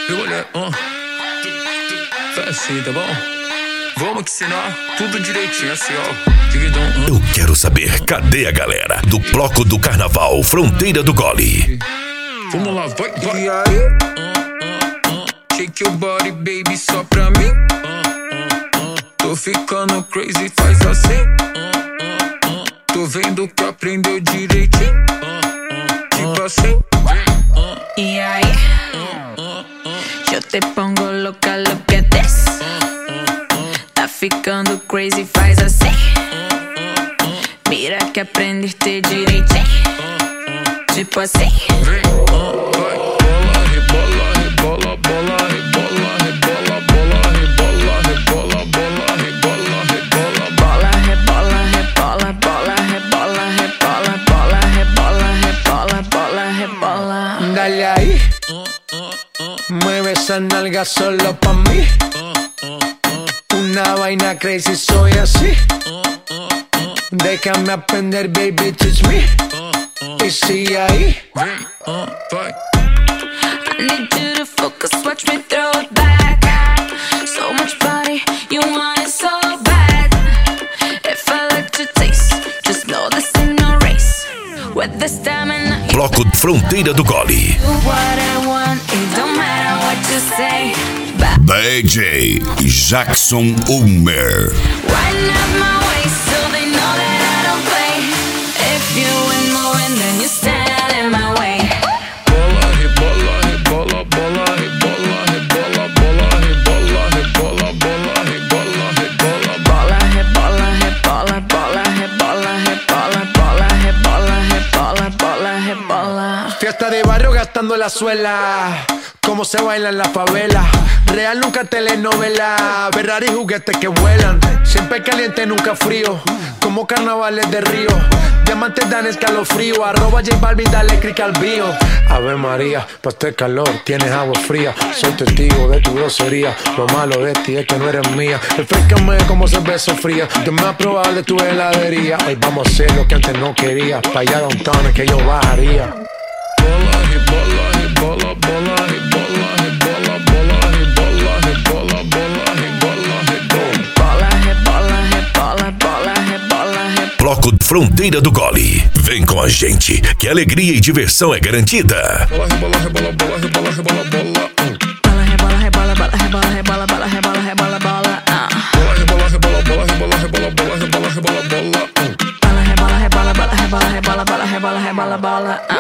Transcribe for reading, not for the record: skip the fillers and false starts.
Eu olhei, faz assim, tá bom? Vamos que ensinar tudo direitinho assim, ó. Eu quero saber, cadê a galera do bloco do carnaval Fronteira do Gole? Vamos lá, vai. E aí? Shake your body, baby, só pra mim. Tô ficando crazy, faz assim. Tô vendo que aprendeu direitinho. Tipo assim. E aí? Eu te pongo louca, look at this. Tá ficando crazy, faz assim. Mira que aprendeste direitinho. Tipo assim. Vem, vai, bola, rebola, rebola, bola, rebola, rebola, bola, rebola, rebola, bola, rebola, rebola, bola, rebola, rebola, bola, rebola, rebola, bola, rebola, rebola, bola, rebola. Dale ahí, mueve esa nalga solo pa' mí. Una vaina crazy, soy así. Déjame aprender, baby, teach me. Y sigue ahí. vem, vai. I need you to focus, watch me throw it back. So much body, you want it so bad. If I let you taste, just know this ain't no race. With the stamina, Bloco Fronteira do Gole. do what I want, it don't matter what you say. DJ Jackson Ulmer. Riding up my waist so they know that I don't play. If you ain't moving, then you stand in my way. Bola, rebola, rebola, bola, rebola, rebola, bola, rebola, rebola, bola, rebola, rebola, Bola, rebola, rebola, bola, rebola, rebola, bola, rebola, rebola, bola, rebola. Fiesta de barrio gastando la suela. Cómo se baila en la favela. Real nunca telenovela. Ferrari juguetes que vuelan. Siempre caliente, nunca frío. Como carnavales de Río. Diamantes dan escalofrío. Arroba J Balvin, dale click al bio. Ave María, pa' este calor tienes agua fría. Soy testigo de tu grosería. Lo malo de ti es que no eres mía. Refrescame como cerveza fría. Yo me voy a probar de tu heladería. Hoy vamos a hacer lo que antes no quería. Pa' allá downtown es que yo bajaría. bola, rebola, rebola, bola, rebola, rebola, bola, rebola, rebola, bola, rebola, rebola. Bola, rebola, rebola, bola, rebola, rebola. Bloco Fronteira do Gole. Vem com a gente, que alegria e diversão é garantida. Bola, rebola, rebola, bola, rebola, rebola, bola. Bola, rebola, rebola, bola, rebola, rebola, bola, rebola, rebola, bola. Bola, rebola, rebola, bola, rebola, rebola, bola, rebola, rebola, bola. Bola, rebola, rebola, bola, rebola, rebola, bola, rebola, rebola, bola.